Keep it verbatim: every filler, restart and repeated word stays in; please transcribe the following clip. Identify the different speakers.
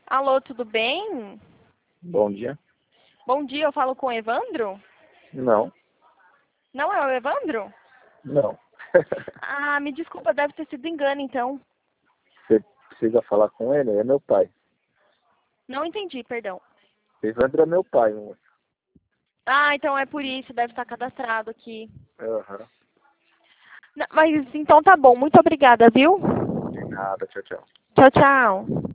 Speaker 1: Alô, tudo bem?
Speaker 2: Bom dia.
Speaker 1: Bom dia, eu falo com o Evandro?
Speaker 2: Não,
Speaker 1: Não é o Evandro?
Speaker 2: não.
Speaker 1: Ah, me desculpa, deve ter sido engano então.
Speaker 2: Você precisa falar com ele? É meu pai.
Speaker 1: Não entendi, perdão.
Speaker 2: Evandro é meu pai, moço.
Speaker 1: Ah, então é por isso, deve estar cadastrado aqui.
Speaker 2: Aham.
Speaker 1: Não, mas então tá bom, muito obrigada, viu?
Speaker 2: De nada, tchau, tchau.
Speaker 1: Tchau, tchau.